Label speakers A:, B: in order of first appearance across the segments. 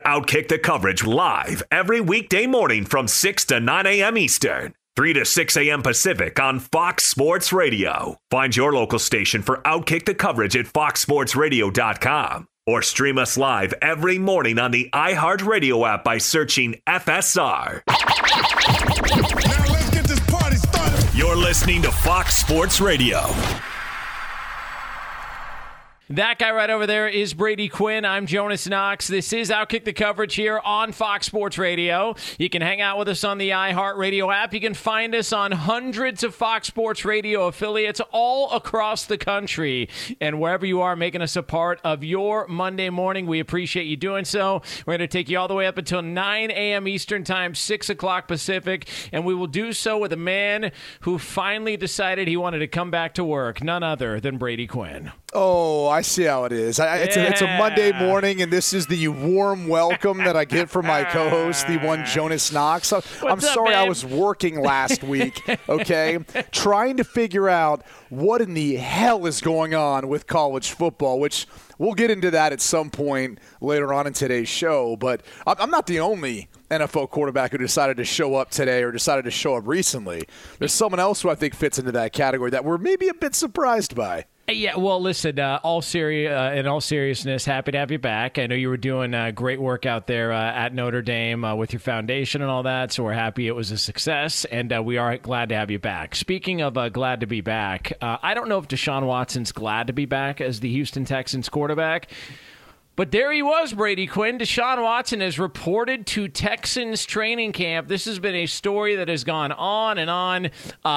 A: Outkick the coverage live every weekday morning from 6 to 9 a.m. Eastern, 3 to 6 a.m. Pacific on Fox Sports Radio. Find your local station for Outkick the coverage at foxsportsradio.com or stream us live every morning on the iHeartRadio app by searching FSR.
B: Now let's get this party started.
A: You're listening to Fox Sports Radio.
C: That guy right over there is Brady Quinn. I'm Jonas Knox. This is Outkick the coverage here on Fox Sports Radio. You can hang out with us on the iHeartRadio app. You can find us on hundreds of Fox Sports Radio affiliates all across the country. And wherever you are making us a part of your Monday morning, we appreciate you doing so. We're going to take you all the way up until 9 a.m. Eastern Time, 6 o'clock Pacific. And we will do so with a man who finally decided he wanted to come back to work. None other than Brady Quinn.
D: Oh, I see how it is. It's a Monday morning, and this is the warm welcome that I get from my co-host, the one Jonas Knox. I'm sorry I was working last week, okay, trying to figure out what in the hell is going on with college football, which we'll get into that at some point later on in today's show. But I'm not the only NFL quarterback who decided to show up today or decided to show up recently. There's someone else who I think fits into that category that we're maybe a bit surprised by.
C: Yeah, well, listen, in all seriousness, happy to have you back. I know you were doing great work out there at Notre Dame with your foundation and all that, so we're happy it was a success, and we are glad to have you back. Speaking of glad to be back, I don't know if Deshaun Watson's glad to be back as the Houston Texans quarterback, but there he was, Brady Quinn. Deshaun Watson is reported to Texans training camp. This has been a story that has gone on and on.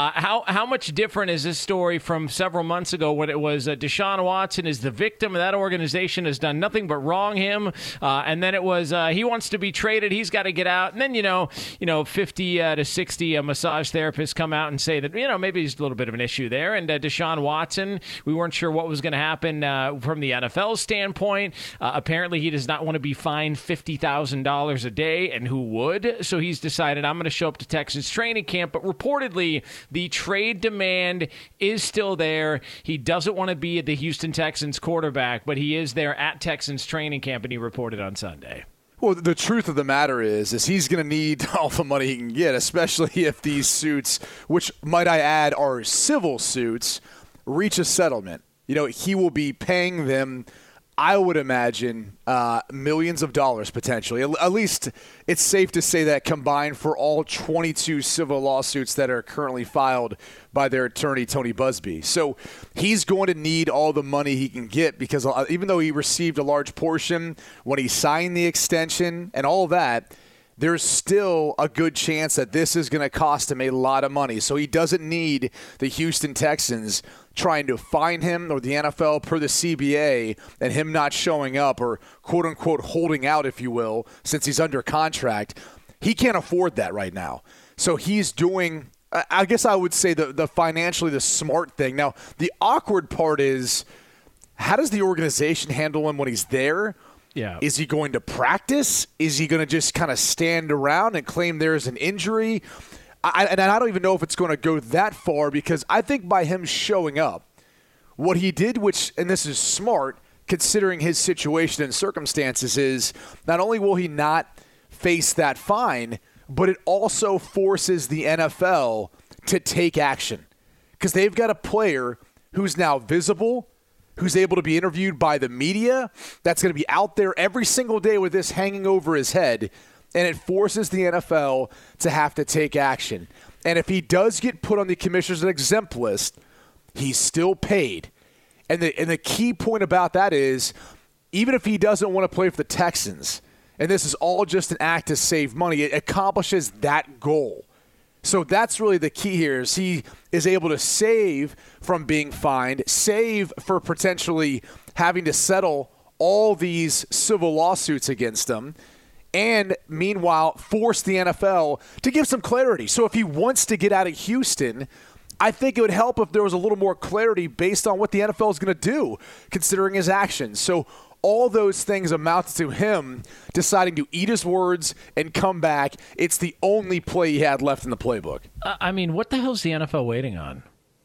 C: How much different is this story from several months ago when it was Deshaun Watson is the victim, and that organization has done nothing but wrong him, and then it was he wants to be traded, he's got to get out, and then 50 to 60 massage therapists come out and say that maybe there's a little bit of an issue there, and Deshaun Watson, we weren't sure what was going to happen from the NFL standpoint. Apparently, he does not want to be fined $50,000 a day, and who would? So he's decided, I'm going to show up to Texas training camp. But reportedly, the trade demand is still there. He doesn't want to be the Houston Texans quarterback, but he is there at Texans training camp, and he reported on Sunday.
D: Well, the truth of the matter is he's going to need all the money he can get, especially if these suits, which, might I add, are civil suits, reach a settlement. He will be paying them, I would imagine, millions of dollars potentially. At least it's safe to say that combined for all 22 civil lawsuits that are currently filed by their attorney, Tony Busby. So he's going to need all the money he can get because even though he received a large portion when he signed the extension and all that, there's still a good chance that this is going to cost him a lot of money. So he doesn't need the Houston Texans trying to fine him or the NFL per the CBA and him not showing up or quote-unquote holding out, if you will, since he's under contract. He can't afford that right now. So he's doing, I guess I would say, the financially the smart thing. Now, the awkward part is, how does the organization handle him when he's there?
C: Yeah.
D: Is he going to practice? Is he going to just kind of stand around and claim there's an injury? And I don't even know if it's going to go that far because I think by him showing up, what he did, and this is smart considering his situation and circumstances, is not only will he not face that fine, but it also forces the NFL to take action because they've got a player who's now visible, who's able to be interviewed by the media, that's going to be out there every single day with this hanging over his head, and it forces the NFL to have to take action. And if he does get put on the commissioner's exempt list, he's still paid. And the key point about that is, even if he doesn't want to play for the Texans, and this is all just an act to save money, it accomplishes that goal. So that's really the key here, is he is able to save from being fined, save for potentially having to settle all these civil lawsuits against him, and meanwhile force the NFL to give some clarity. So if he wants to get out of Houston, I think it would help if there was a little more clarity based on what the NFL is going to do, considering his actions. So all those things amount to him deciding to eat his words and come back. It's the only play he had left in the playbook.
C: I mean, what the hell is the NFL waiting on?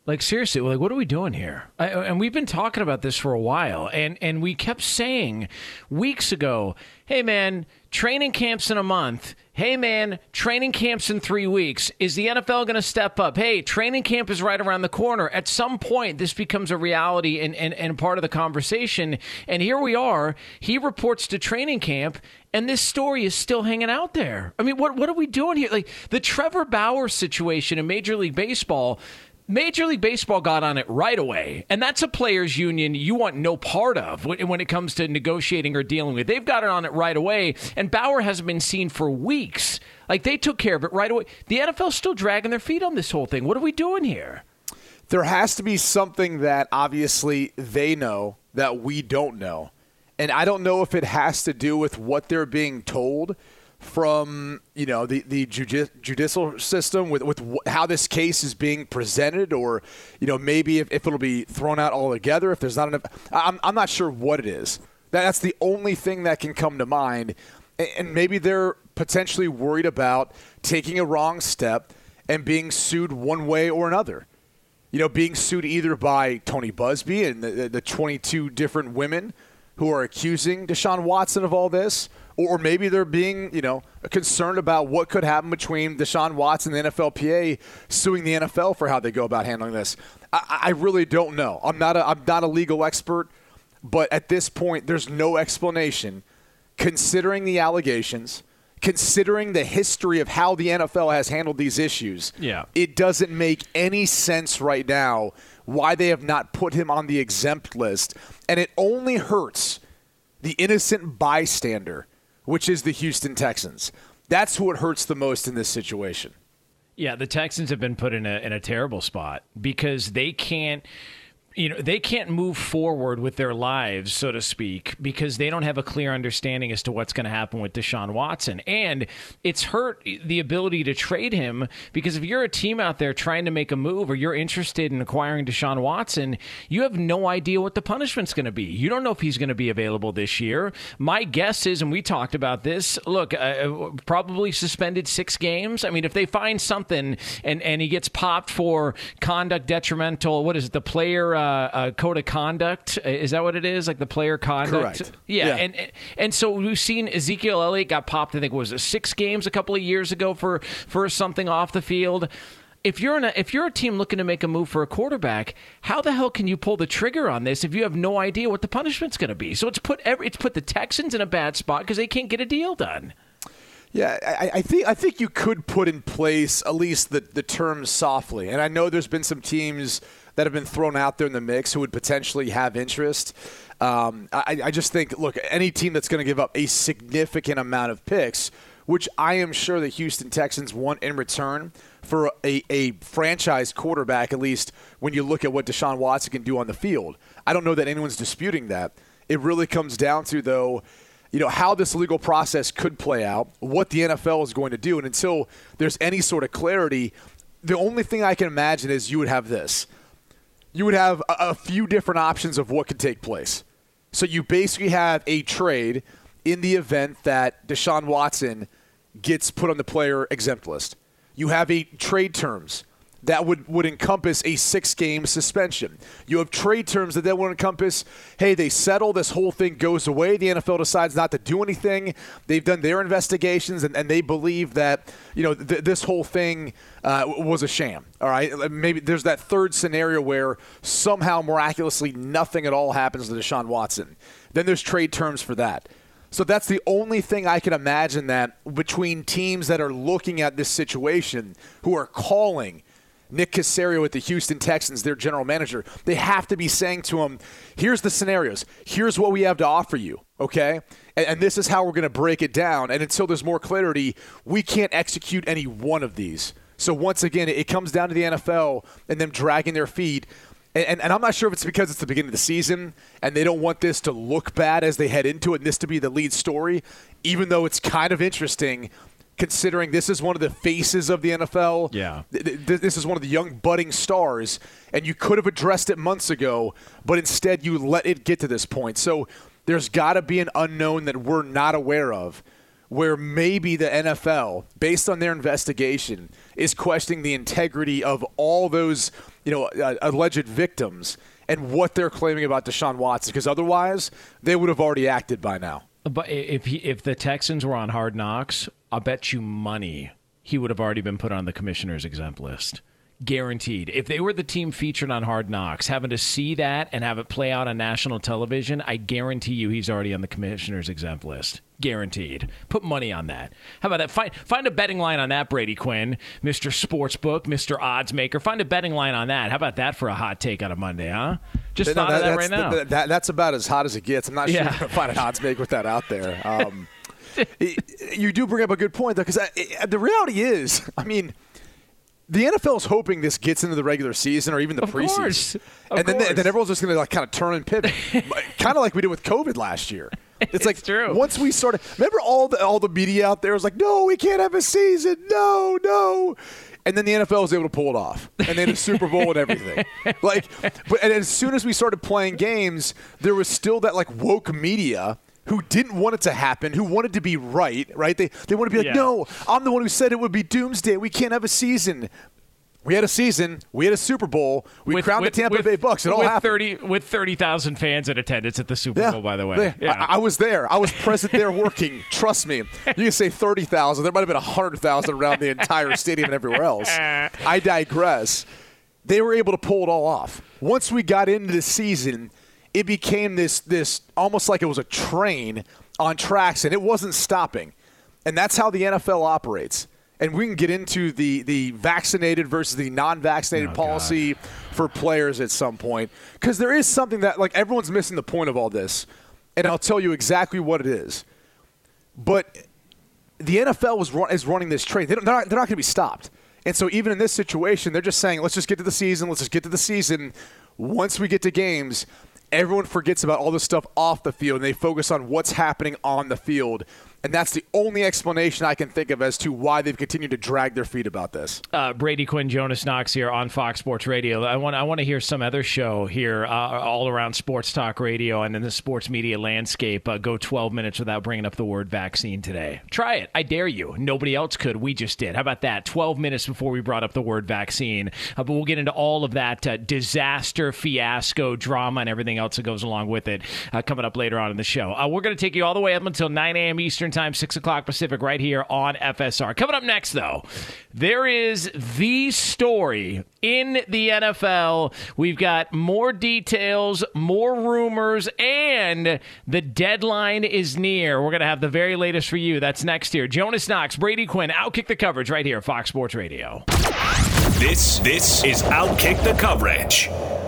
C: Like, seriously, like, what are we doing here? And we've been talking about this for a while, and we kept saying weeks ago, hey, man, training camp's in a month. Hey, man, training camp's in 3 weeks. Is the NFL going to step up? Hey, training camp is right around the corner. At some point, this becomes a reality and part of the conversation. And here we are. He reports to training camp, and this story is still hanging out there. I mean, what are we doing here? Like, the Trevor Bauer situation in Major League Baseball got on it right away, and that's a players' union you want no part of when it comes to negotiating or dealing with. They've got it on it right away, and Bauer hasn't been seen for weeks. Like, they took care of it right away. The NFL's still dragging their feet on this whole thing. What are we doing here?
D: There has to be something that obviously they know that we don't know, and I don't know if it has to do with what they're being told from, you know, the judicial system with how this case is being presented, or, you know, maybe if it'll be thrown out altogether, if there's not enough. I'm not sure what it is. That's the only thing that can come to mind. And maybe they're potentially worried about taking a wrong step and being sued one way or another. You know, being sued either by Tony Busby and the 22 different women who are accusing Deshaun Watson of all this, or maybe they're being, you know, concerned about what could happen between Deshaun Watson and the NFLPA suing the NFL for how they go about handling this. I really don't know. I'm not a legal expert, but at this point, there's no explanation, considering the allegations, considering the history of how the NFL has handled these issues.
C: Yeah.
D: It doesn't make any sense right now why they have not put him on the exempt list, and it only hurts the innocent bystander, which is the Houston Texans. That's who it hurts the most in this situation.
C: Yeah, the Texans have been put in a terrible spot because they can't move forward with their lives, so to speak, because they don't have a clear understanding as to what's going to happen with Deshaun Watson. And it's hurt the ability to trade him, because if you're a team out there trying to make a move or you're interested in acquiring Deshaun Watson, you have no idea what the punishment's going to be. You don't know if he's going to be available this year. My guess is, and we talked about this, look, probably suspended 6 games. I mean, if they find something and he gets popped for conduct detrimental, what is it, the player code of conduct, is that what it is? Like the player conduct?
D: Correct.
C: Yeah. And so we've seen Ezekiel Elliott got popped, I think, was it 6 games a couple of years ago for something off the field. If you're a team looking to make a move for a quarterback, how the hell can you pull the trigger on this if you have no idea what the punishment's going to be? So it's put the Texans in a bad spot because they can't get a deal done.
D: Yeah, I think you could put in place at least the terms softly. And I know there's been some teams that have been thrown out there in the mix who would potentially have interest. I just think, look, any team that's going to give up a significant amount of picks, which I am sure the Houston Texans want in return for a franchise quarterback, at least when you look at what Deshaun Watson can do on the field. I don't know that anyone's disputing that. It really comes down to, though, you know, how this legal process could play out, what the NFL is going to do. And until there's any sort of clarity, the only thing I can imagine is you would have this. You would have a few different options of what could take place. So you basically have a trade in the event that Deshaun Watson gets put on the player exempt list. You have a trade terms that would encompass a 6-game suspension. You have trade terms that then would encompass, hey, they settle, this whole thing goes away, the NFL decides not to do anything, they've done their investigations, and they believe that, you know, this whole thing was a sham. All right, maybe there's that third scenario where somehow miraculously nothing at all happens to Deshaun Watson. Then there's trade terms for that. So that's the only thing I can imagine, that between teams that are looking at this situation, who are calling Nick Caserio at the Houston Texans, their general manager, they have to be saying to him, here's the scenarios. Here's what we have to offer you, okay? And this is how we're going to break it down. And until there's more clarity, we can't execute any one of these. So once again, it comes down to the NFL and them dragging their feet. And I'm not sure if it's because it's the beginning of the season and they don't want this to look bad as they head into it and this to be the lead story, even though it's kind of interesting considering this is one of the faces of the NFL.
C: Yeah.
D: This is one of the young budding stars, and you could have addressed it months ago, but instead you let it get to this point. So there's got to be an unknown that we're not aware of, where maybe the NFL, based on their investigation, is questioning the integrity of all those, alleged victims and what they're claiming about Deshaun Watson, because otherwise they would have already acted by now.
C: But if the Texans were on Hard Knocks, I'll bet you money he would have already been put on the commissioner's exempt list. Guaranteed. If they were the team featured on Hard Knocks, having to see that and have it play out on national television, I guarantee you he's already on the commissioner's exempt list. Guaranteed. Put money on that. How about that? Find a betting line on that, Brady Quinn, Mr. Sportsbook, Mr. Odds Maker. Find a betting line on that. How about that for a hot take on a Monday, huh? Just thought of that right now.
D: That's about as hot as it gets. I'm not sure you're going to find an odds maker with that out there. You do bring up a good point, though, because the reality is, the NFL is hoping this gets into the regular season or even the preseason. And then everyone's just going to kind of turn and pivot, kind of like we did with COVID last year. It's like
C: true.
D: Once we started, remember all the media out there was like, no, we can't have a season. No. And then the NFL was able to pull it off, and they had a Super Bowl and everything. And as soon as we started playing games, there was still that woke media who didn't want it to happen, who wanted to be right? They want to be like, no, I'm the one who said it would be doomsday. We can't have a season. We had a season. We had a Super Bowl. We crowned the Tampa Bay Bucks. It all happened.
C: With 30,000 fans in attendance at the Super Bowl, by the way.
D: Yeah. I was there. I was present there working. Trust me. You can say 30,000. There might have been 100,000 around the entire stadium and everywhere else. I digress. They were able to pull it all off. Once we got into the season, it became this almost like it was a train on tracks, and it wasn't stopping. And that's how the NFL operates. And we can get into the vaccinated versus the non-vaccinated policy for players at some point. Because there is something that, everyone's missing the point of all this. And I'll tell you exactly what it is. But the NFL is running this train. They're not going to be stopped. And so even in this situation, they're just saying, let's just get to the season. Once we get to games, everyone forgets about all this stuff off the field, and they focus on what's happening on the field. And that's the only explanation I can think of as to why they've continued to drag their feet about this.
C: Brady Quinn, Jonas Knox here on Fox Sports Radio. I want to hear some other show here all around sports talk radio and in the sports media landscape go 12 minutes without bringing up the word vaccine today. Try it. I dare you. Nobody else could. We just did. How about that? 12 minutes before we brought up the word vaccine. But we'll get into all of that disaster, fiasco, drama, and everything else that goes along with it coming up later on in the show. We're going to take you all the way up until 9 a.m. Eastern Time, 6 o'clock Pacific, right here on FSR. Coming up next, though, there is the story in the NFL. We've got more details, more rumors, and the deadline is near. We're going to have the very latest for you. That's next here. Jonas Knox, Brady Quinn, Outkick the Coverage right here, Fox Sports Radio.
A: This is Outkick the Coverage.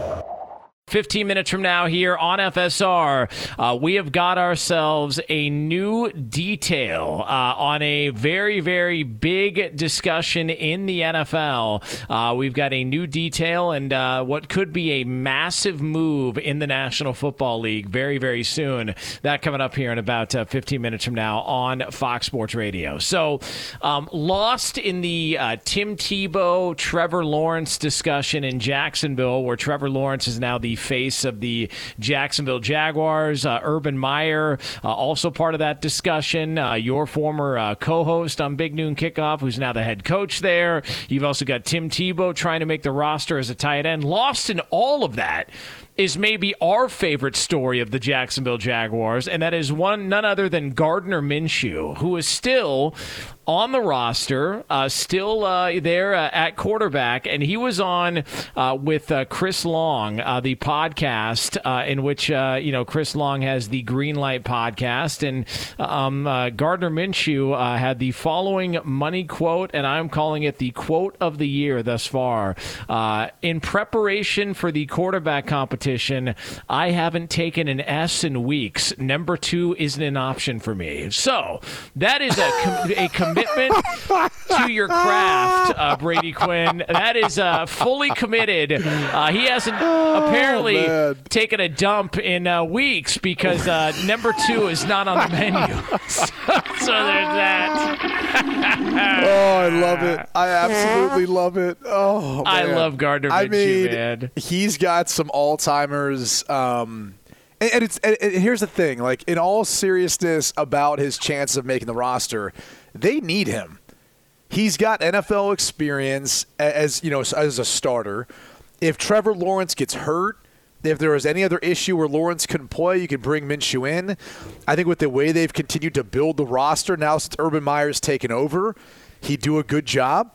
C: 15 minutes from now here on FSR, we have got ourselves a new detail on a very, very big discussion in the NFL. We've got a new detail and what could be a massive move in the National Football League very, very soon. That coming up here in about 15 minutes from now on Fox Sports Radio. So, lost in the Tim Tebow, Trevor Lawrence discussion in Jacksonville, where Trevor Lawrence is now the face of the Jacksonville Jaguars. Urban Meyer, also part of that discussion. Your former co-host on Big Noon Kickoff, who's now the head coach there. You've also got Tim Tebow trying to make the roster as a tight end. Lost in all of that is maybe our favorite story of the Jacksonville Jaguars, and that is none other than Gardner Minshew, who is still on the roster, still there at quarterback, and he was on with Chris Long, the podcast in which Chris Long has the Greenlight podcast, and Gardner Minshew had the following money quote, and I'm calling it the quote of the year thus far. In preparation for the quarterback competition, I haven't taken an S in weeks. Number 2 isn't an option for me. So that is a commitment to your craft, Brady Quinn. That is fully committed. He hasn't apparently taken a dump in weeks because number 2 is not on the menu. So there's that.
D: Oh, I love it. I absolutely love it. Oh, man.
C: I love Gardner Minshew, man.
D: He's got some Alzheimer's. And here's the thing, in all seriousness about his chance of making the roster, they need him. He's got NFL experience as a starter. if Trevor Lawrence gets hurt, if there was any other issue where Lawrence couldn't play, you can bring Minshew in. I think with the way they've continued to build the roster now since Urban Meyer's taken over, he'd do a good job.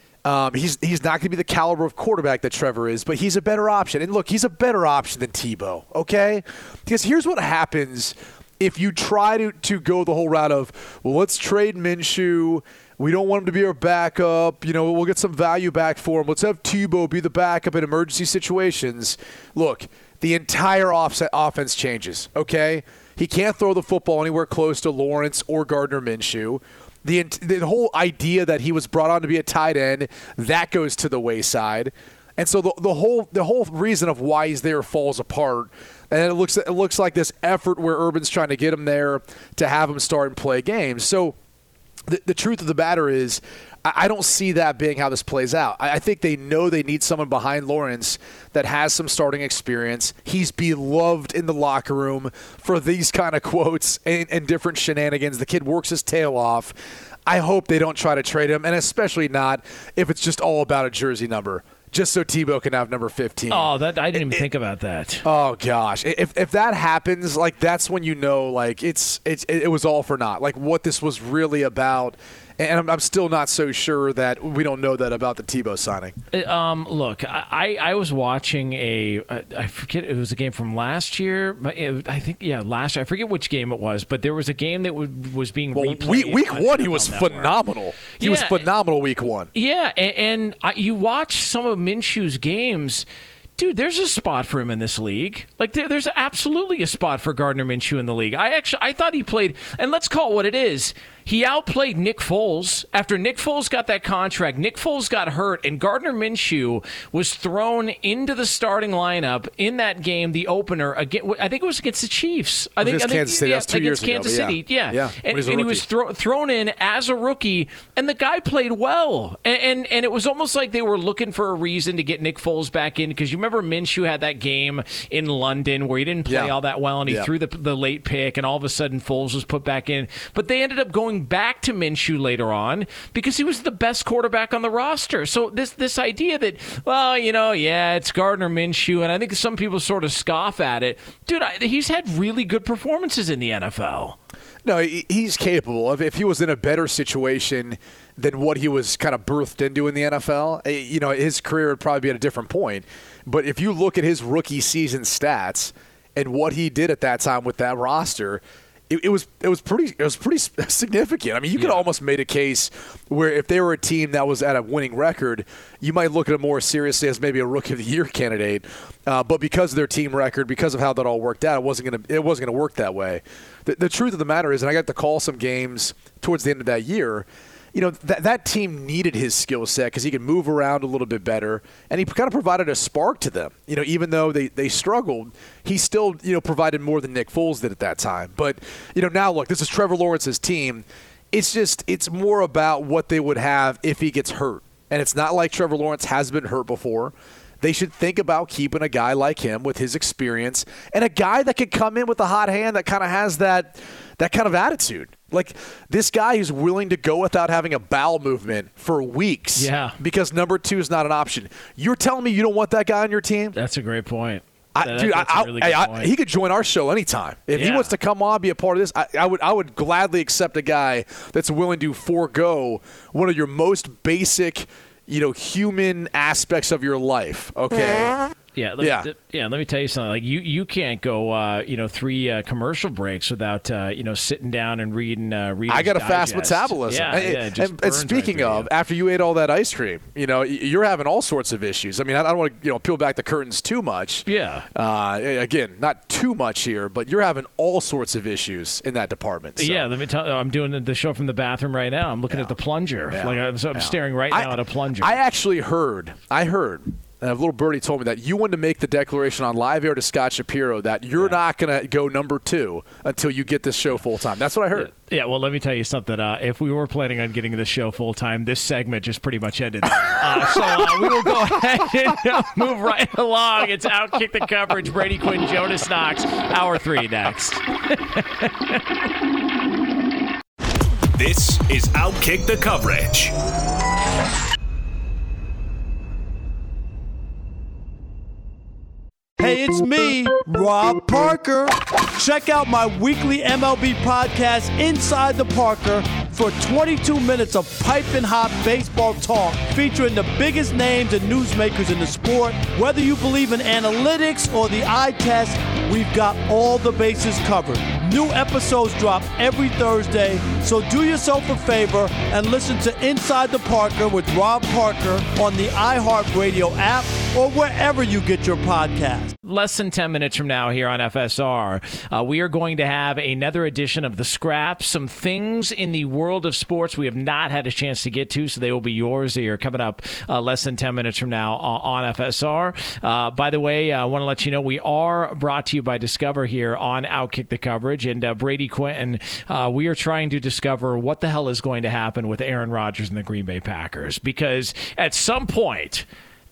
D: He's not going to be the caliber of quarterback that Trevor is, but he's a better option. And look, he's a better option than Tebow, okay? Because here's what happens if you try to go the whole route of, well, let's trade Minshew. We don't want him to be our backup. We'll get some value back for him. Let's have Tebow be the backup in emergency situations. Look, the entire offense changes, okay? He can't throw the football anywhere close to Lawrence or Gardner Minshew. The whole idea that he was brought on to be a tight end, that goes to the wayside. And so the whole reason of why he's there falls apart. And it looks like this effort where Urban's trying to get him there to have him start and play games. So the truth of the matter is, I don't see that being how this plays out. I think they know they need someone behind Lawrence that has some starting experience. He's beloved in the locker room for these kind of quotes and different shenanigans. The kid works his tail off. I hope they don't try to trade him, and especially not if it's just all about a jersey number, just so Tebow can have number 15.
C: Oh, I didn't even think about that.
D: Oh gosh, if that happens, like that's when you know, like it was all for naught. Like what this was really about. And I'm still not so sure that we don't know that about the Tebow signing.
C: Look, I was watching I forget, it was a game from last year. Last year. I forget which game it was, but there was a game that was being replayed.
D: Week one, he was phenomenal. He was phenomenal week one.
C: Yeah, and you watch some of Minshew's games. Dude, there's a spot for him in this league. Like, there's absolutely a spot for Gardner Minshew in the league. I thought he played, and let's call it what it is. He outplayed Nick Foles. After Nick Foles got that contract, Nick Foles got hurt, and Gardner Minshew was thrown into the starting lineup in that game, the opener. Again, I think it was against the Chiefs. I think
D: Kansas City. That's 2 years ago.
C: Kansas City, yeah. And he was thrown in as a rookie, and the guy played well. And it was almost like they were looking for a reason to get Nick Foles back in, because you remember Minshew had that game in London where he didn't play all that well, and he threw the late pick, and all of a sudden Foles was put back in. But they ended up going back to Minshew later on because he was the best quarterback on the roster. So this idea that, it's Gardner Minshew, and I think some people sort of scoff at it. Dude, he's had really good performances in the NFL.
D: No, he's capable. If he was in a better situation than what he was kind of birthed into in the NFL, his career would probably be at a different point. But if you look at his rookie season stats and what he did at that time with that roster, it was pretty significant. I mean, you could almost made a case where if they were a team that was at a winning record, you might look at it more seriously as maybe a Rookie of the Year candidate. But because of their team record, because of how that all worked out, it wasn't gonna work that way. The truth of the matter is, and I got to call some games towards the end of that year, that team needed his skill set because he could move around a little bit better, and he kind of provided a spark to them. Even though they struggled, he still provided more than Nick Foles did at that time. But now look, this is Trevor Lawrence's team. It's more about what they would have if he gets hurt, and it's not like Trevor Lawrence has been hurt before. They should think about keeping a guy like him with his experience and a guy that could come in with a hot hand that kind of has that kind of attitude. Like this guy who's willing to go without having a bowel movement for weeks because number 2 is not an option. You're telling me you don't want that guy on your team?
C: That's a great point.
D: He could join our show anytime. If he wants to come on, be a part of this, I would gladly accept a guy that's willing to forego one of your most basic human aspects of your life, okay?
C: Let me tell you something. Like you can't go 3 commercial breaks without sitting down and reading.
D: I got a fast metabolism. And speaking of, after you ate all that ice cream, you're having all sorts of issues. I mean, I don't want to peel back the curtains too much.
C: Yeah.
D: Again, not too much here, but you're having all sorts of issues in that department. So.
C: Yeah. Let me tell you, I'm doing the show from the bathroom right now. I'm looking at the plunger. Yeah. I'm staring right now at a plunger.
D: I actually heard. And a little birdie told me that you wanted to make the declaration on live air to Scott Shapiro that you're not going to go number 2 until you get this show full time. That's what I heard.
C: Yeah, well, let me tell you something. If we were planning on getting this show full time, this segment just pretty much ended. So we will go ahead and move right along. It's Outkick the Coverage. Brady Quinn, Jonas Knox, Hour 3 next.
A: This is Outkick the Coverage. 'Cause
E: Hey, it's me, Rob Parker. Check out my weekly MLB podcast, Inside the Parker, for 22 minutes of piping hot baseball talk featuring the biggest names and newsmakers in the sport. Whether you believe in analytics or the eye test, we've got all the bases covered. New episodes drop every Thursday, so do yourself a favor and listen to Inside the Parker with Rob Parker on the iHeartRadio app or wherever you get your podcast.
C: Less than 10 minutes from now here on FSR, we are going to have another edition of The Scraps, some things in the world of sports we have not had a chance to get to, so they will be yours. They are coming up less than 10 minutes from now on FSR. By the way, I want to let you know we are brought to you by Discover here on Outkick the Coverage, and Brady Quinton, we are trying to discover what the hell is going to happen with Aaron Rodgers and the Green Bay Packers, because at some point,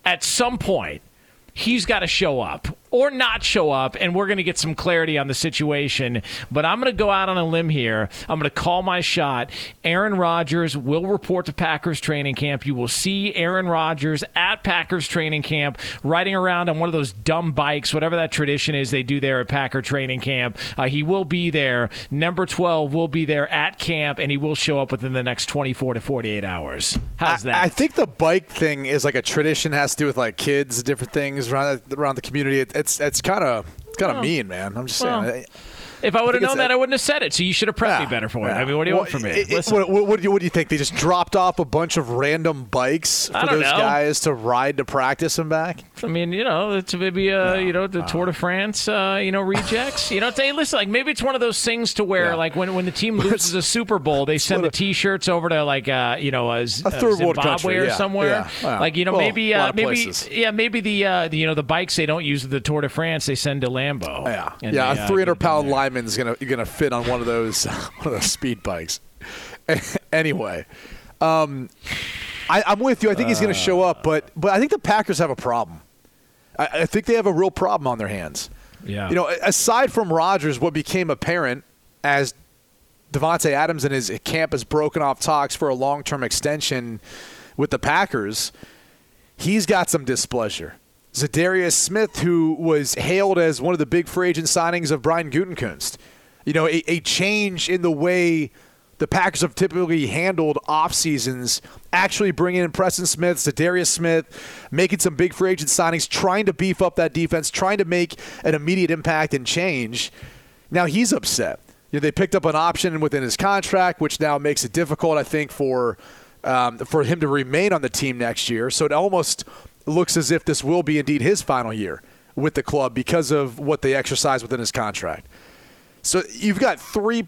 C: he's got to show up or not show up, and we're going to get some clarity on the situation. But I'm going to go out on a limb here. I'm going to call my shot. Aaron Rodgers will report to Packers training camp. You will see Aaron Rodgers at Packers training camp riding around on one of those dumb bikes, whatever that tradition is they do there at Packer training camp. He will be there. Number 12 will be there at camp, and he will show up within the next 24 to 48 hours. How's that?
D: I think the bike thing is like a tradition, has to do with like kids, different things around the community. It's kind of mean, man. I'm just saying.
C: If I would have known that, I wouldn't have said it. So you should have prepped me better for it. I mean, what do you want from me?
D: What do you think? They just dropped off a bunch of random bikes for those guys to ride to practice and back?
C: I mean, it's maybe the Tour de France, rejects. Hey, listen, like maybe it's one of those things to where like when the team loses a Super Bowl, they send the T-shirts over to like a third world country or somewhere. Like maybe the bikes they don't use at the Tour de France, they send to Lambeau.
D: A 300-pound lineman's gonna fit on one of those speed bikes. Anyway, I'm with you. I think he's gonna show up, but I think the Packers have a problem. I think they have a real problem on their hands. Yeah. Aside from Rodgers, what became apparent as Davante Adams and his camp has broken off talks for a long-term extension with the Packers, he's got some displeasure. Zadarius Smith, who was hailed as one of the big free agent signings of Brian Gutekunst. A change in the way the Packers have typically handled off seasons, actually bringing in Preston Smith, Zadarius Smith, making some big free agent signings, trying to beef up that defense, trying to make an immediate impact and change. Now he's upset. They picked up an option within his contract, which now makes it difficult, I think, for him to remain on the team next year. So it almost looks as if this will be indeed his final year with the club because of what they exercise within his contract. So you've got three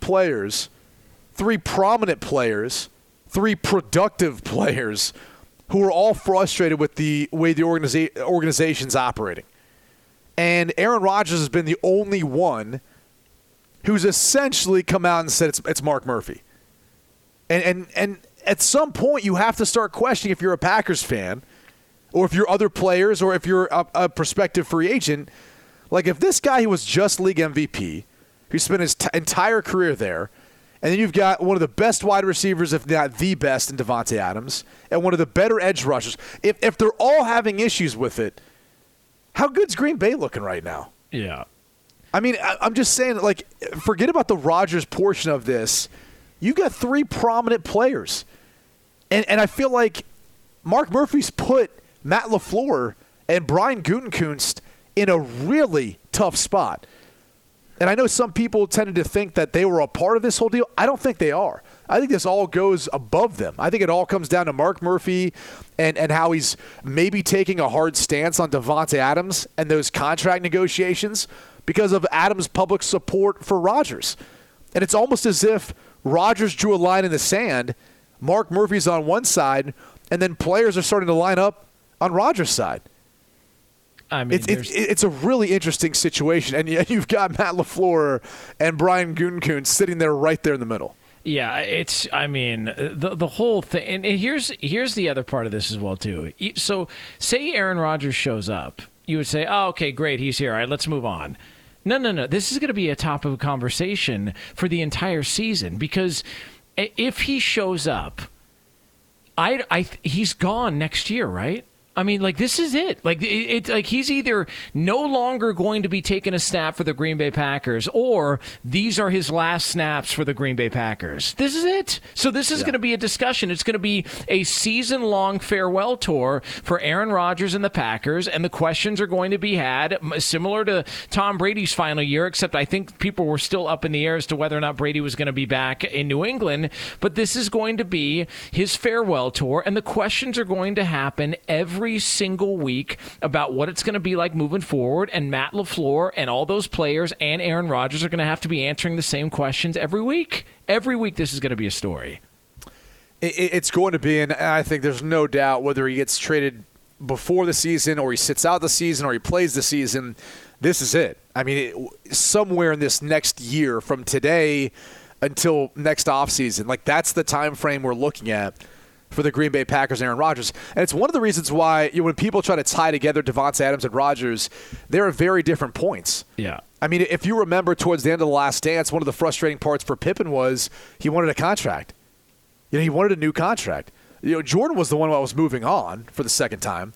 D: prominent players, three productive players who are all frustrated with the way the organization's operating. And Aaron Rodgers has been the only one who's essentially come out and said it's Mark Murphy. And at some point you have to start questioning, if you're a Packers fan or if you're other players or if you're a prospective free agent, like if this guy who was just league MVP, who spent his entire career there, and then you've got one of the best wide receivers, if not the best, in Davante Adams, and one of the better edge rushers. If they're all having issues with it, how good's Green Bay looking right now?
C: Yeah.
D: I mean, I'm just saying, like, forget about the Rodgers portion of this. You got three prominent players. And I feel like Mark Murphy's put Matt LaFleur and Brian Gutekunst in a really tough spot. And I know some people tended to think that they were a part of this whole deal. I don't think they are. I think this all goes above them. I think it all comes down to Mark Murphy and how he's maybe taking a hard stance on Davante Adams and those contract negotiations because of Adams' public support for Rodgers. And it's almost as if Rodgers drew a line in the sand, Mark Murphy's on one side, and then players are starting to line up on Rodgers' side.
C: I mean,
D: it's a really interesting situation, and you've got Matt LaFleur and Brian Gutekunst sitting there right there in the middle.
C: Yeah, the whole thing, and here's the other part of this as well too. So, say Aaron Rodgers shows up, you would say, "Oh, okay, great, he's here. All right, let's move on." No. This is going to be a topic of conversation for the entire season because if he shows up, he's gone next year, right? I mean, like, this is it. Like, it's like he's either no longer going to be taking a snap for the Green Bay Packers, or these are his last snaps for the Green Bay Packers. This is it. So this is going to be a discussion. It's going to be a season-long farewell tour for Aaron Rodgers and the Packers, and the questions are going to be had similar to Tom Brady's final year, except I think people were still up in the air as to whether or not Brady was going to be back in New England. But this is going to be his farewell tour, and the questions are going to happen every single week about what it's going to be like moving forward, and Matt LaFleur and all those players and Aaron Rodgers are going to have to be answering the same questions every week. Every week this is going to be a story.
D: It's going to be, and I think there's no doubt whether he gets traded before the season or he sits out the season or he plays the season, this is it. I mean, somewhere in this next year from today until next offseason, like that's the time frame we're looking at for the Green Bay Packers and Aaron Rodgers. And it's one of the reasons why when people try to tie together Davante Adams and Rodgers, they're at very different points.
C: Yeah.
D: I mean, if you remember towards the end of The Last Dance, one of the frustrating parts for Pippen was he wanted a contract. He wanted a new contract. Jordan was the one who was moving on for the second time.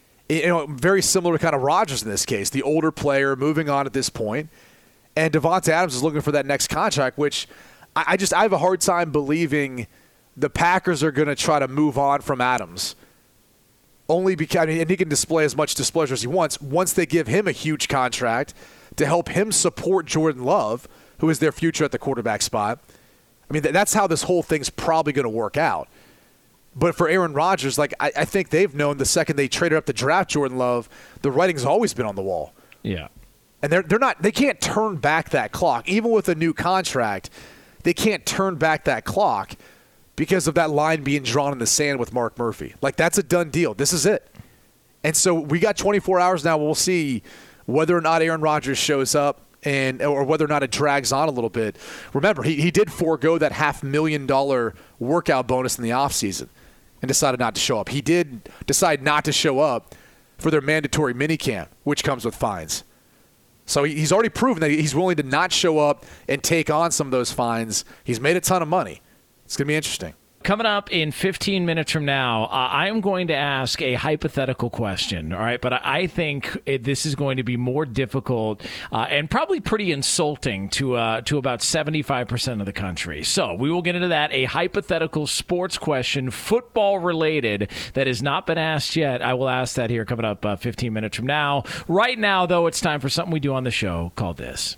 D: Very similar to kind of Rodgers in this case, the older player moving on at this point. And Davante Adams is looking for that next contract, which I have a hard time believing the Packers are going to try to move on from Adams. Only because, and he can display as much displeasure as he wants, once they give him a huge contract to help him support Jordan Love, who is their future at the quarterback spot. I mean, that's how this whole thing's probably going to work out. But for Aaron Rodgers, like I think they've known the second they traded up to draft Jordan Love, the writing's always been on the wall.
C: Yeah. And
D: they can't turn back that clock. Even with a new contract, they can't turn back that clock because of that line being drawn in the sand with Mark Murphy. Like, that's a done deal. This is it. And so we got 24 hours now. We'll see whether or not Aaron Rodgers shows up or whether or not it drags on a little bit. Remember, he did forego that $500,000 workout bonus in the offseason and decided not to show up. He did decide not to show up for their mandatory minicamp, which comes with fines. So he's already proven that he's willing to not show up and take on some of those fines. He's made a ton of money. It's going to be interesting.
C: Coming up in 15 minutes from now, I am going to ask a hypothetical question, all right? But I think this is going to be more difficult and probably pretty insulting to about 75% of the country. So we will get into that, a hypothetical sports question, football-related, that has not been asked yet. I will ask that here coming up 15 minutes from now. Right now, though, it's time for something we do on the show called this.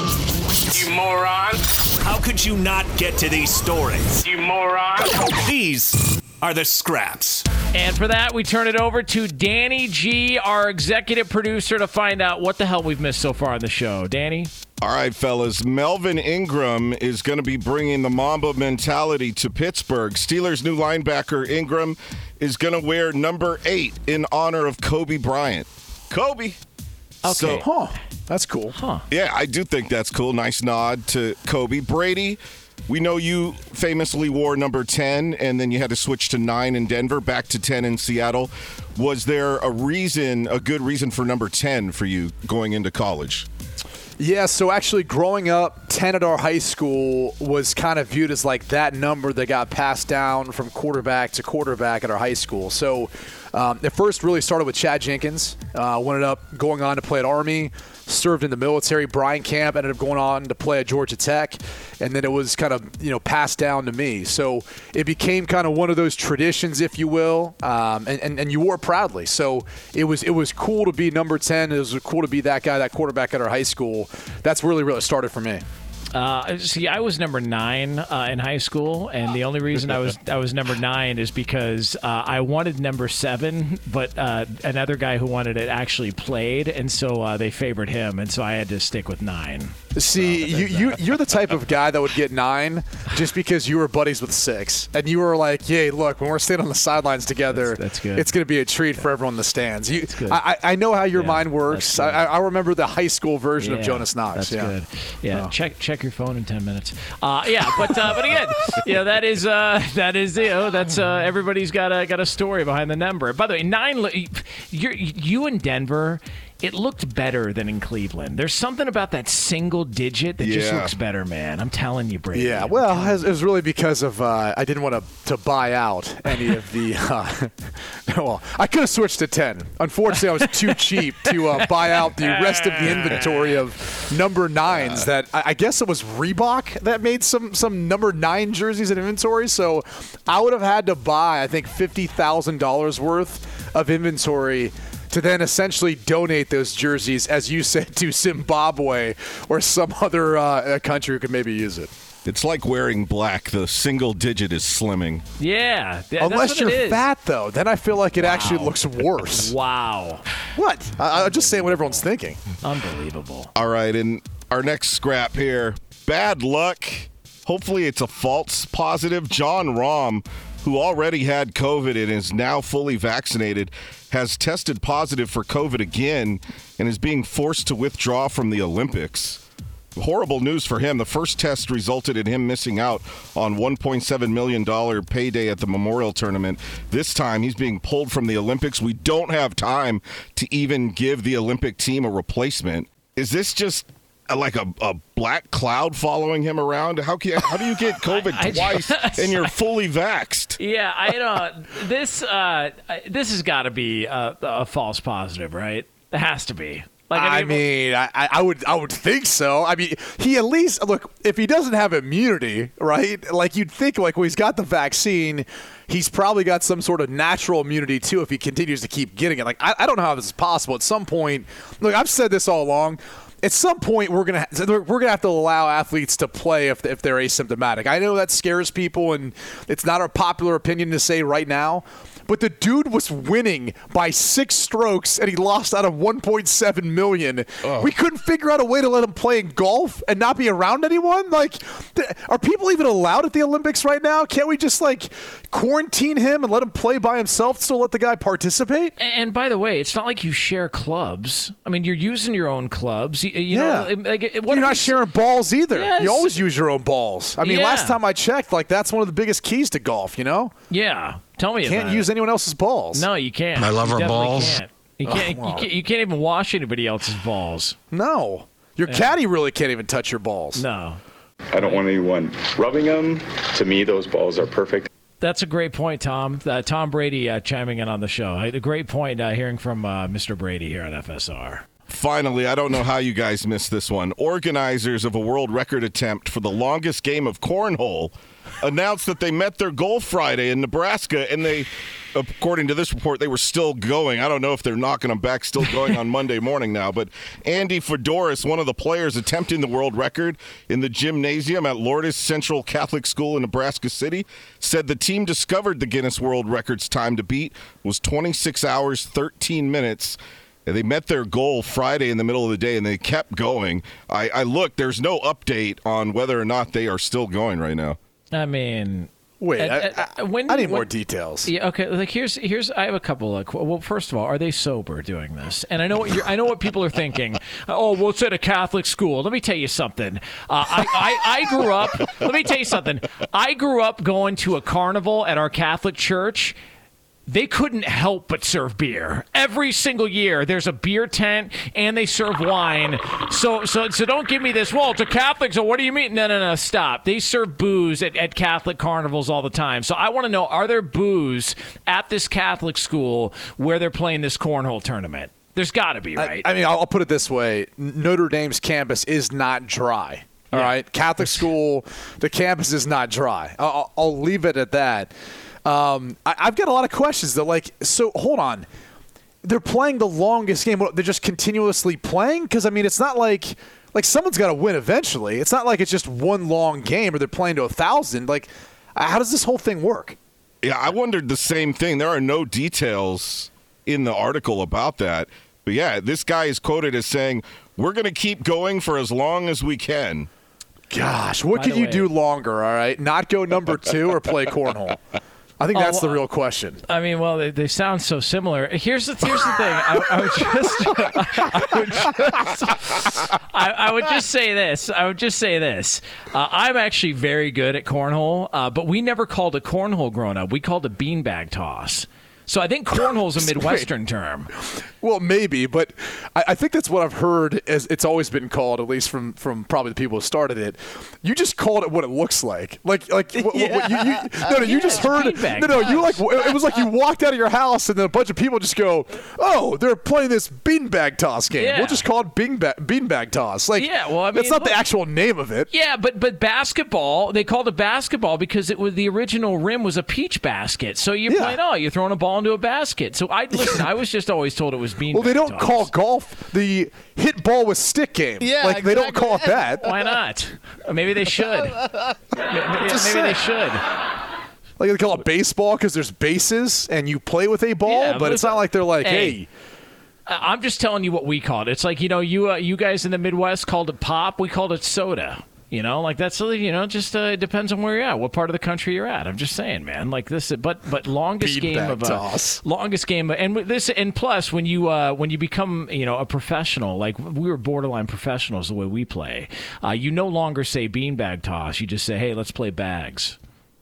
F: You moron.
A: How could you not get to these stories?
F: You moron.
A: These are the scraps.
C: And for that, we turn it over to Danny G, our executive producer, to find out what the hell we've missed so far on the show. Danny?
G: All right, fellas. Melvin Ingram is going to be bringing the Mamba mentality to Pittsburgh. Steelers' new linebacker Ingram is going to wear number 8 in honor of Kobe Bryant. Kobe.
C: Okay.
D: That's cool.
G: Yeah, I do think that's cool. Nice nod to Kobe. Brady, we know you famously wore number 10, and then you had to switch to 9 in Denver, back to 10 in Seattle. Was there a good reason for number 10 for you going into college?
D: Yeah, so actually growing up, 10 at our high school was kind of viewed as like that number that got passed down from quarterback to quarterback at our high school. So it first really started with Chad Jenkins. Ended up going on to play at Army, served in the military. Brian Camp ended up going on to play at Georgia Tech, and then it was kind of passed down to me. So it became kind of one of those traditions, if you will, and you wore it proudly. So it was cool to be number 10. It was cool to be that guy, that quarterback at our high school. That's really started for me.
C: See, I was number 9 in high school, and the only reason I was number 9 is because I wanted number 7, but another guy who wanted it actually played, and so they favored him, and so I had to stick with 9.
D: See, you're the type of guy that would get 9 just because you were buddies with 6, and you were like, "Yay, look, when we're standing on the sidelines together,
C: that's good.
D: It's going to be a treat for everyone in the stands." I know how your mind works. I remember the high school version of Jonas Knox.
C: That's good. Yeah, check your phone in 10 minutes. But again, that's everybody's got a story behind the number. By the way, 9. You in Denver. it looked better than in Cleveland. There's something about that single digit that just looks better, man. I'm telling you, Brady.
D: Yeah, well, it was really because of I didn't want to buy out any of the well, I could have switched to 10. Unfortunately, I was too cheap to buy out the rest of the inventory of number 9s that I guess it was Reebok that made some number 9 jerseys in inventory. So I would have had to buy, I think, $50,000 worth of inventory to then essentially donate those jerseys, as you said, to Zimbabwe or some other country who could maybe use it.
G: It's like wearing black. The single digit is slimming.
C: Yeah.
D: Unless you're
C: is.
D: fat, though. Then I feel like it actually looks worse.
C: Wow.
D: What? I'm just saying what everyone's thinking.
C: Unbelievable.
G: All right, and our next scrap here. Bad luck. Hopefully it's a false positive. John Rahm, who already had COVID and is now fully vaccinated, has tested positive for COVID again and is being forced to withdraw from the Olympics. Horrible news for him. The first test resulted in him missing out on $1.7 million payday at the Memorial Tournament. This time, he's being pulled from the Olympics. We don't have time to even give the Olympic team a replacement. Is this just like a black cloud following him around? How do you get COVID twice and you're fully vaxxed?
C: Yeah, I don't. This has got to be a false positive, right? It has to be. Like,
D: I would think so. I mean, he at least look, if he doesn't have immunity, right? Like you'd think, like, well, he's got the vaccine. He's probably got some sort of natural immunity too if he continues to keep getting it. Like I don't know how this is possible. At some point, look, I've said this all along. At some point, we're gonna have to allow athletes to play if they're asymptomatic. I know that scares people, and it's not a popular opinion to say right now. But the dude was winning by 6 strokes, and he lost out of $1.7 million. Oh. We couldn't figure out a way to let him play in golf and not be around anyone. Like, are people even allowed at the Olympics right now? Can't we just quarantine him and let him play by himself? Still let the guy participate?
C: And by the way, it's not like you share clubs. I mean, you're using your own clubs. You know,
D: you're not sharing balls either.
C: Yes.
D: You always use your own balls. I mean, last time I checked, that's one of the biggest keys to golf. You know?
C: Yeah. Tell me about it.
D: Can't use anyone else's balls.
C: No, you can't.
H: I love our balls.
C: Can't. You can't even wash anybody else's balls.
D: No. Your caddy really can't even touch your balls.
C: No.
I: I don't want anyone rubbing them. To me, those balls are perfect.
C: That's a great point, Tom. Tom Brady chiming in on the show. A great point hearing from Mr. Brady here on FSR.
G: Finally, I don't know how you guys missed this one. Organizers of a world record attempt for the longest game of cornhole announced that they met their goal Friday in Nebraska, and they, according to this report, they were still going. I don't know if they're knocking them back, still going on Monday morning now, but Andy Fedoris, one of the players attempting the world record in the gymnasium at Lourdes Central Catholic School in Nebraska City, said the team discovered the Guinness World Record's time to beat was 26 hours, 13 minutes. They met their goal Friday in the middle of the day, and they kept going. I looked. There's no update on whether or not they are still going right now.
C: I mean,
D: wait. I need more details.
C: Yeah. Okay. Here's. I have a couple. Well, first of all, are they sober doing this? And I know what people are thinking. Oh, well, it's at a Catholic school. Let me tell you something. I grew up. Let me tell you something. I grew up going to a carnival at our Catholic church. They couldn't help but serve beer. Every single year, there's a beer tent, and they serve wine. So don't give me this, well, it's a Catholic, so what do you mean? No, stop. They serve booze at Catholic carnivals all the time. So I want to know, are there booze at this Catholic school where they're playing this cornhole tournament? There's got to be, right?
D: I mean, I'll put it this way. Notre Dame's campus is not dry. All right? Catholic school, the campus is not dry. I'll leave it at that. I've got a lot of questions, though. So hold on. They're playing the longest game. They're just continuously playing? Because, I mean, it's not like someone's got to win eventually. It's not like it's just one long game or they're playing to 1,000. How does this whole thing work?
G: Yeah, I wondered the same thing. There are no details in the article about that. But, yeah, this guy is quoted as saying, we're going to keep going for as long as we can.
D: Gosh, what can you do longer, all right? Not go number 2 or play cornhole? I think that's the real question.
C: I mean, well, they sound so similar. Here's the thing. I would just say this. I'm actually very good at cornhole, but we never called it cornhole growing up. We called it beanbag toss. So I think cornhole's a Midwestern term.
D: Well, maybe, but I think that's what I've heard as it's always been called, at least from probably the people who started it. You just called it what it looks like. You just heard it. It was like you walked out of your house and then a bunch of people just go, "Oh, they're playing this beanbag toss game.
C: Yeah.
D: We'll just call it beanbag toss." That's not the actual name of it.
C: Yeah, but basketball, they called it basketball because the original rim was a peach basket. So you're you're throwing a ball into a basket. So I was just always told it was beanbag.
D: Well, they don't call golf the hit ball with stick game.
E: Yeah,
D: they don't call it that.
C: Why not? Maybe they should. Maybe they should.
D: Like they call it baseball because there's bases and you play with a ball, but it's not like they're like, hey.
C: I'm just telling you what we called it. It's like, you guys in the Midwest called it pop. We called it soda. That's just it depends on where you're at, what part of the country you're at. I'm just saying, man. Like this, but longest game of and plus when you become a professional, like we were borderline professionals the way we play. You no longer say beanbag toss. You just say, hey, let's play bags,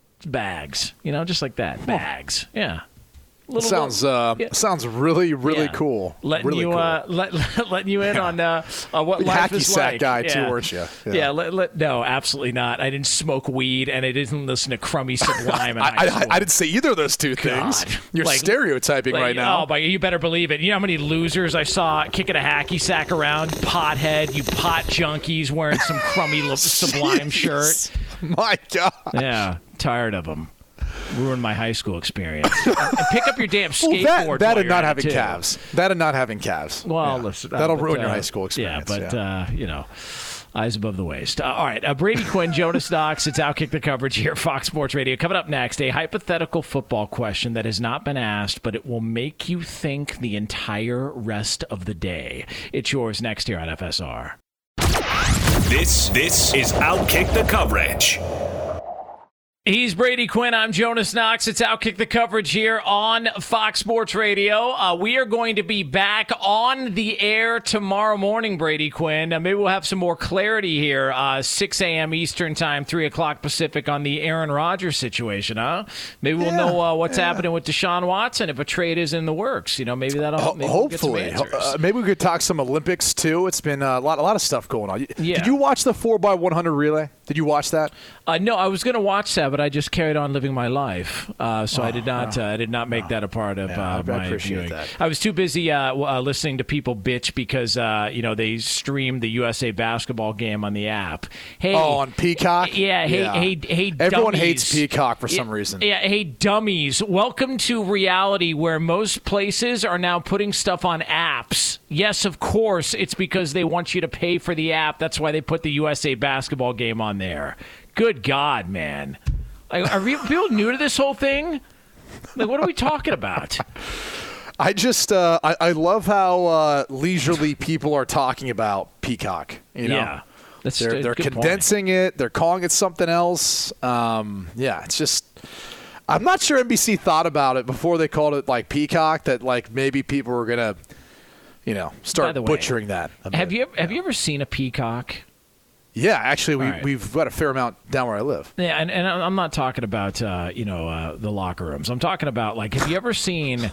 C: just like that, bags. Yeah.
D: Sounds really, really cool.
C: Letting
D: really
C: you
D: cool.
C: letting you in on what life
D: hacky
C: is
D: sack
C: like.
D: guy too, weren't you?
C: No, absolutely not. I didn't smoke weed and I didn't listen to Crummy Sublime.
D: I didn't say either of those two things. You're stereotyping right now.
C: Oh, but you better believe it. You know how many losers I saw kicking a hacky sack around? Pothead, you pot junkies wearing some Crummy Sublime shirt.
D: My God.
C: Yeah, tired of them. Ruined my high school experience. And pick up your damn skateboard.
D: That and not having calves. That and not having calves.
C: Well, listen,
D: that'll ruin your high school experience.
C: Eyes above the waist. All right, Brady Quinn, Jonas Knox. It's Outkick the Coverage here, Fox Sports Radio. Coming up next, a hypothetical football question that has not been asked, but it will make you think the entire rest of the day. It's yours next here on FSR.
A: This is Outkick the Coverage.
C: He's Brady Quinn. I'm Jonas Knox. It's Outkick the Coverage here on Fox Sports Radio. We are going to be back on the air tomorrow morning, Brady Quinn. Maybe we'll have some more clarity here. 6 a.m. Eastern Time, 3 o'clock Pacific on the Aaron Rodgers situation, huh? Maybe we'll know what's happening with Deshaun Watson if a trade is in the works. Maybe that'll hopefully. We'll get some answers.
D: Maybe we could talk some Olympics, too. It's been a lot of stuff going on.
C: Yeah.
D: Did you watch the 4x100 relay? Did you watch that?
C: No, I was going to watch that, but I just carried on living my life, so I did not make that a part of my viewing. That. I was too busy listening to people bitch because they streamed the USA basketball game on the app. Hey,
D: on Peacock.
C: Yeah. Hey,
D: everyone
C: dummies.
D: hates Peacock for some reason.
C: Yeah. Hey, dummies. Welcome to reality where most places are now putting stuff on apps. Yes, of course, it's because they want you to pay for the app. That's why they put the USA basketball game on there. Good God, man. Are people new to this whole thing? Like, what are we talking about?
D: I just I love how leisurely people are talking about Peacock.
C: Yeah.
D: They're condensing it. They're calling it something else. It's just I'm not sure NBC thought about it before they called it like Peacock, that like maybe people were going to start butchering that.
C: Have you ever seen a peacock?
D: Yeah, actually, we've got a fair amount down where I live.
C: Yeah, and I'm not talking about the locker rooms. I'm talking about like have you ever seen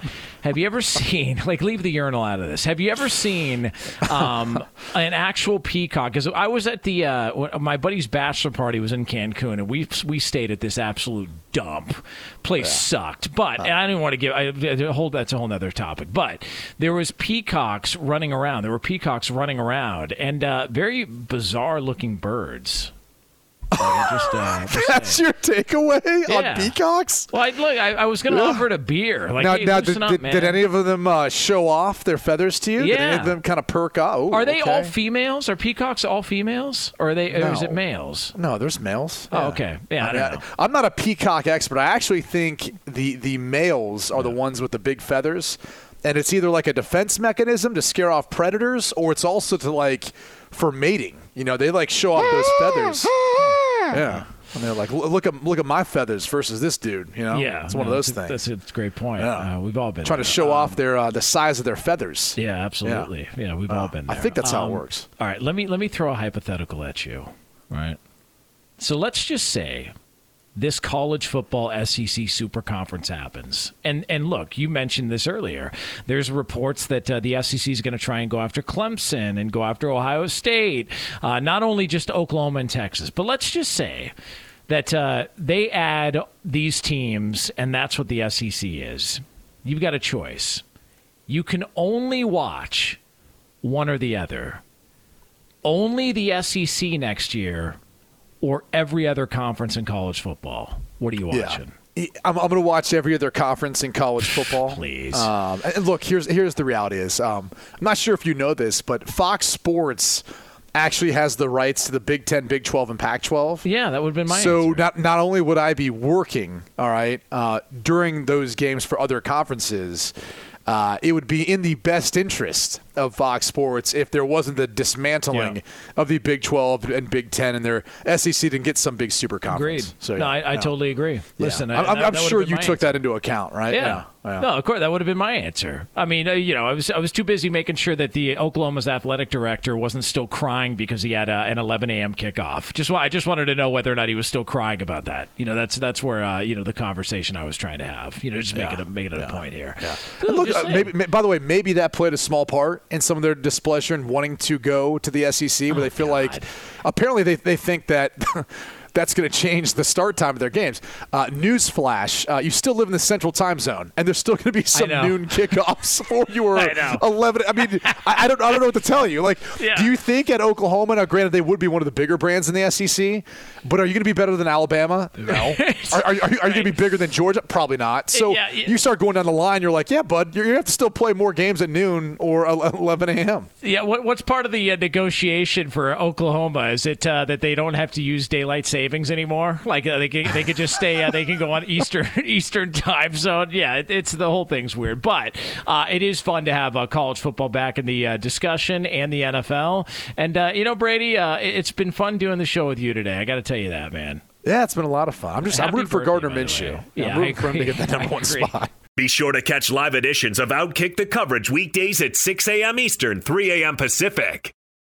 C: like leave the urinal out of this? Have you ever seen an actual peacock? Because I was at the my buddy's bachelor party was in Cancun, and we stayed at this absolute dump. Place sucked, but and I didn't want to give that's a whole other topic. But there was peacocks running around. There were peacocks running around, and very bizarre looking birds.
D: That's your takeaway on peacocks?
C: Well, I was going to offer it a beer. Like,
D: now did any of them show off their feathers to you?
C: Yeah.
D: Did any of them kind of perk up? Ooh,
C: are they all females? Are peacocks all females? Or are they? No. Or is it males?
D: No, there's males.
C: Oh, okay. Yeah, I don't know.
D: I'm not a peacock expert. I actually think the males are the ones with the big feathers. And it's either like a defense mechanism to scare off predators, or it's also for mating. They like show off those feathers. Yeah. And they're like, look at my feathers versus this dude.
C: Yeah,
D: it's one of those things.
C: That's a great point.
D: Yeah.
C: We've all been
D: trying to show off their the size of their feathers.
C: Yeah, absolutely. Yeah, we've all been there.
D: I think that's how it works.
C: All right, let me throw a hypothetical at you. All right. So let's just say this college football SEC Super Conference happens. And look, you mentioned this earlier. There's reports that the SEC is going to try and go after Clemson and go after Ohio State, not only just Oklahoma and Texas. But let's just say that they add these teams, and that's what the SEC is. You've got a choice. You can only watch one or the other. Only the SEC next year or every other conference in college football. What are you watching?
D: Yeah. I'm going to watch every other conference in college football.
C: Please.
D: And look, here's the reality is, I'm not sure if you know this, but Fox Sports actually has the rights to the Big 10, Big 12, and Pac-12.
C: Yeah, that would have been my
D: answer.
C: So
D: not only would I be working, all right, during those games for other conferences, it would be in the best interest of Fox Sports if there wasn't the dismantling of the Big 12 and Big 10 and their SEC didn't get some big super conference.
C: Agreed.
D: So,
C: no, I totally agree.
D: Yeah.
C: Listen,
D: I'm sure you took that into account, right?
C: Yeah. No, of course, that would have been my answer. I mean, I was too busy making sure that the Oklahoma's athletic director wasn't still crying because he had an 11 a.m. kickoff. I just wanted to know whether or not he was still crying about that. That's where the conversation I was trying to have. Just making it a point here.
D: Yeah. Look, by the way, maybe that played a small part in some of their displeasure in wanting to go to the SEC, where they feel like apparently they think that. That's going to change the start time of their games. Newsflash, you still live in the Central Time Zone, and there's still going to be some noon kickoffs for your 11. I mean, I don't know what to tell you. Like, do you think at Oklahoma, now granted they would be one of the bigger brands in the SEC, but are you going to be better than Alabama? No. Are you going to be bigger than Georgia? Probably not. So you start going down the line, you're like, yeah, bud, you're going to have to still play more games at noon or 11 a.m.
C: Yeah, what's part of the negotiation for Oklahoma? Is it that they don't have to use daylight savings anymore? Like they could just stay. They can go on Eastern time zone. Yeah, it's the whole thing's weird, but it is fun to have college football back in the discussion and the NFL. And Brady, it's been fun doing the show with you today. I got to tell you that, man.
D: Yeah, it's been a lot of fun. I'm rooting for Gardner Minshew.
C: Yeah,
D: I'm rooting for him to get that number one spot.
A: Be sure to catch live editions of Outkick the Coverage weekdays at 6 a.m. Eastern, 3 a.m. Pacific.